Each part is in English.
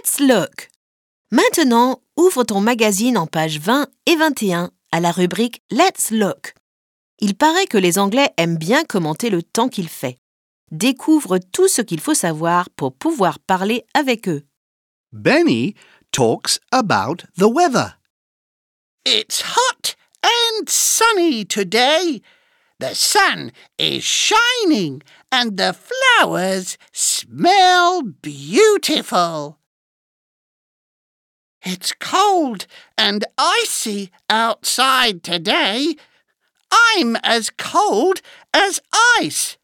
Let's look. Maintenant, ouvre ton magazine en pages 20 et 21 à la rubrique Let's look. Il paraît que les Anglais aiment bien commenter le temps qu'il fait. Découvre tout ce qu'il faut savoir pour pouvoir parler avec eux. Benny talks about the weather. It's hot and sunny today. The sun is shining and the flowers smell beautiful. It's cold and icy outside today. I'm as cold as ice.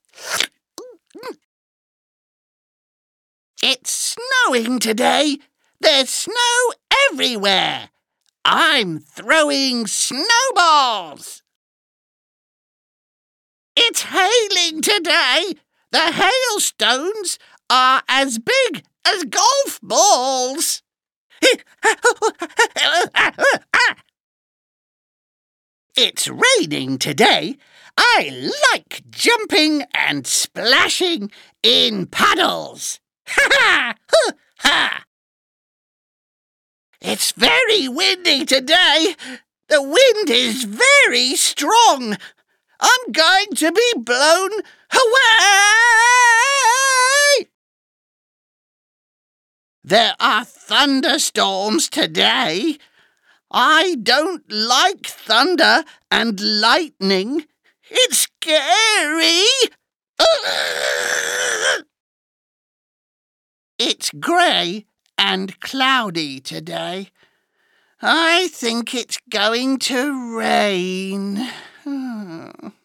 It's snowing today. There's snow everywhere. I'm throwing snowballs. It's hailing today. The hailstones are as big as golf balls. It's raining today. I like jumping and splashing in puddles. Ha ha! Ha! It's very windy today. The wind is very strong. I'm going to be blown away. There are thunderstorms today. I don't like thunder and lightning. It's scary. It's grey and cloudy today. I think it's going to rain.